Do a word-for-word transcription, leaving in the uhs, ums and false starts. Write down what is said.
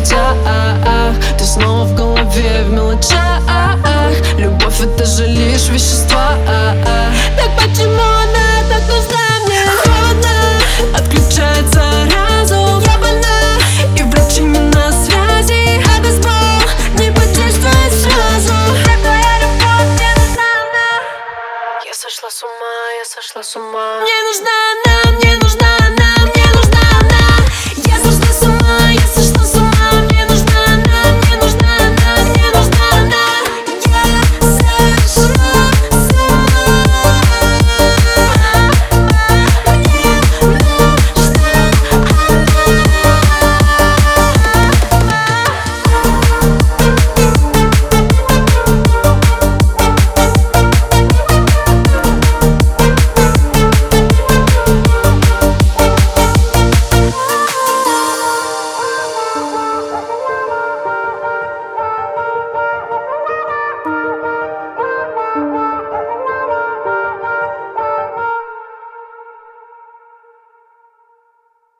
сердцах. Ты снова в голове, в мелочах. Любовь — это же лишь вещества. Так почему она так нужна мне? Холодно, отключается разум. Я больна, и врачи не на связи. А бейсбол не подействует сразу. Так твоя любовь мне нужна. Я сошла с ума, я сошла с ума. Мне нужна